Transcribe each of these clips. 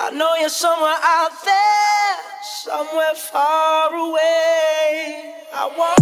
I know you're somewhere out there, somewhere far away. I want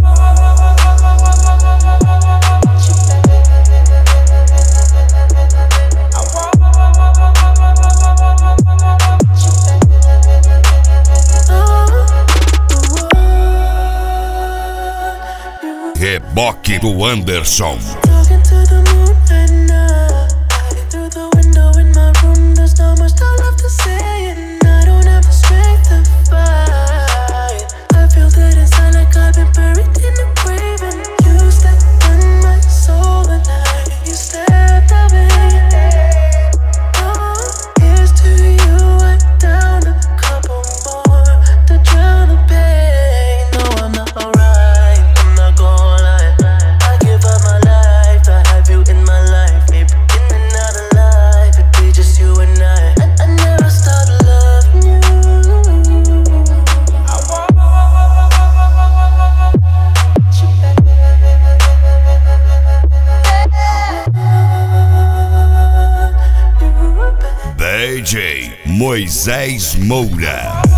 Reboque do Anderson. Talking to the moon at night. Through the window in my room, there's not much I love to say, and I don't have the strength to fight. I feel good inside, like I've been buried in a grave, and you stepped on my soul at night. You stepped away. Oh, here's to you. I downed a couple more to drown the pain. No, I'm not alright. DJ Moisés Moura.